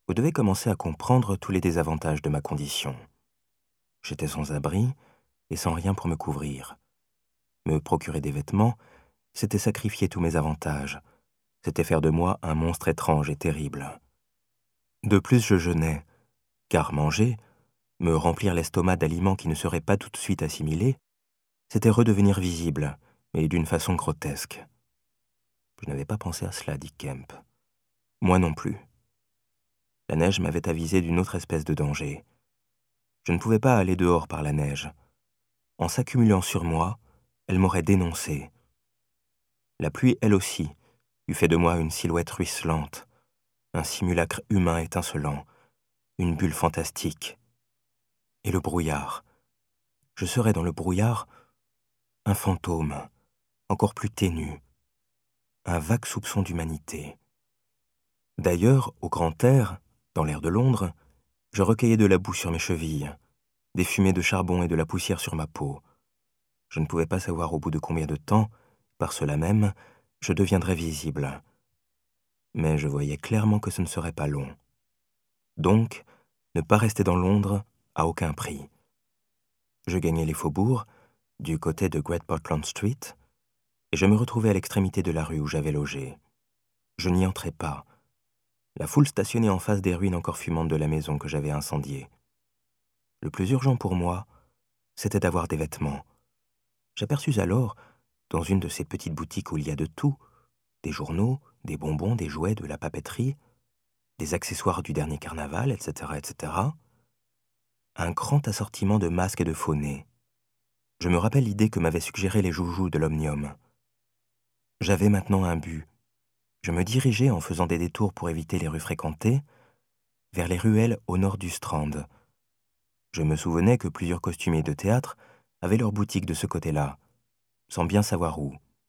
vous devez commencer à comprendre tous les désavantages de ma condition. J'étais sans abri et sans rien pour me couvrir. Me procurer des vêtements, c'était sacrifier tous mes avantages. C'était faire de moi un monstre étrange et terrible. De plus, je jeûnais, car manger, me remplir l'estomac d'aliments qui ne seraient pas tout de suite assimilés, c'était redevenir visible, mais d'une façon grotesque. Je n'avais pas pensé à cela, dit Kemp. Moi non plus. La neige m'avait avisé d'une autre espèce de danger. Je ne pouvais pas aller dehors par la neige. En s'accumulant sur moi, elle m'aurait dénoncé. La pluie, elle aussi, eût fait de moi une silhouette ruisselante, un simulacre humain étincelant, une bulle fantastique. Et le brouillard. Je serais dans le brouillard un fantôme, encore plus ténu, un vague soupçon d'humanité. D'ailleurs, au grand air, dans l'air de Londres, je recueillais de la boue sur mes chevilles, des fumées de charbon et de la poussière sur ma peau. Je ne pouvais pas savoir au bout de combien de temps, par cela même, je deviendrais visible. Mais je voyais clairement que ce ne serait pas long. Donc, ne pas rester dans Londres à aucun prix. Je gagnais les faubourgs, du côté de Great Portland Street, et je me retrouvais à l'extrémité de la rue où j'avais logé. Je n'y entrais pas. La foule stationnait en face des ruines encore fumantes de la maison que j'avais incendiée. Le plus urgent pour moi, c'était d'avoir des vêtements. J'aperçus alors, dans une de ces petites boutiques où il y a de tout, des journaux, des bonbons, des jouets, de la papeterie, des accessoires du dernier carnaval, etc., etc., un grand assortiment de masques et de faux nez. Je me rappelle l'idée que m'avaient suggérée les joujoux de l'Omnium. J'avais maintenant un but. Je me dirigeais, en faisant des détours pour éviter les rues fréquentées, vers les ruelles au nord du Strand. Je me souvenais que plusieurs costumiers de théâtre avaient leur boutique de ce côté-là, sans bien savoir où.